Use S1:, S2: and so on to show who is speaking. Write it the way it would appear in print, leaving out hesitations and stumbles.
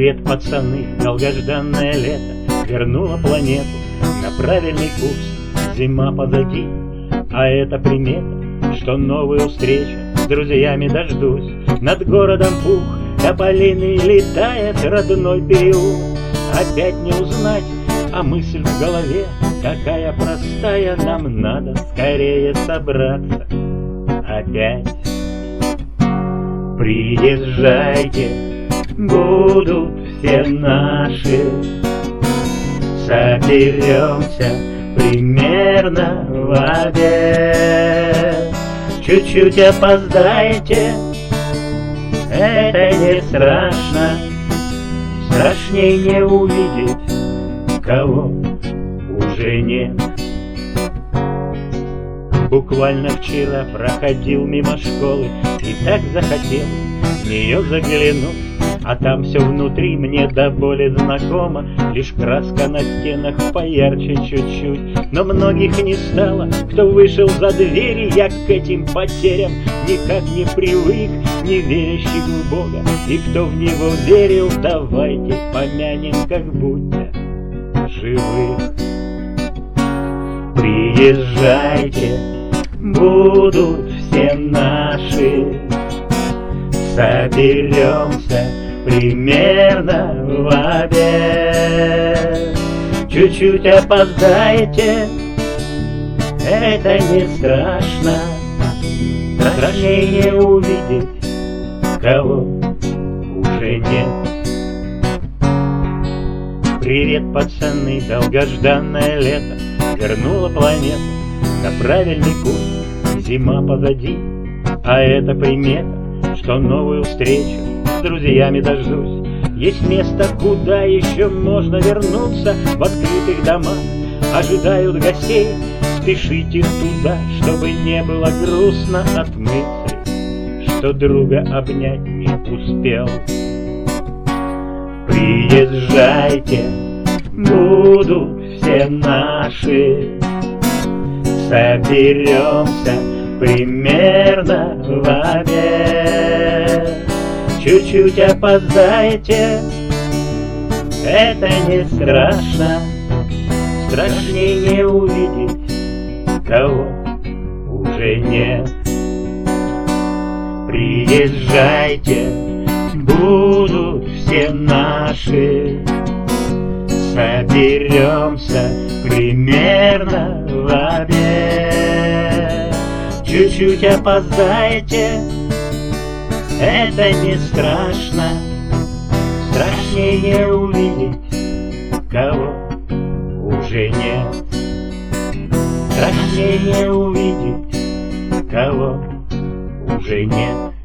S1: Привет, пацаны, долгожданное лето вернуло планету на правильный курс. Зима позади, а это примета, что новую встречу с друзьями дождусь. Над городом пух тополиный летает, родной переулок опять не узнать, а мысль в голове какая простая: нам надо скорее собраться опять. Приезжайте, будут все наши, соберемся примерно в обед. Чуть-чуть опоздаете, это не страшно, страшней не увидеть, кого уже нет. Буквально вчера проходил мимо школы и так захотел в нее заглянуть, а там все внутри мне до боли знакомо, лишь краска на стенах поярче чуть-чуть. Но многих не стало, кто вышел за двери. Я к этим потерям никак не привык, не верящий в Бога, и кто в Него верил, давайте помянем, как будто живых. Приезжайте, будут все наши, соберемся примерно в обед. Чуть-чуть опоздаете, это не страшно, страшнее не увидеть, кого уже нет. Привет, пацаны, долгожданное лето вернуло планету на правильный курс. Зима позади, а это примета, что новую встречу с друзьями дождусь. Есть место, куда еще можно вернуться, в открытых домах ожидают гостей. Спешите туда, чтобы не было грустно от мысли, что друга обнять не успел. Приезжайте, будут все наши, соберемся примерно в обед. Чуть-чуть опоздаете, это не страшно, страшнее не увидеть, кого уже нет. Приезжайте, будут все наши, соберемся примерно в обед. Чуть-чуть опоздаете, это не страшно, страшнее не увидеть, кого уже нет. Страшнее не увидеть, кого уже нет.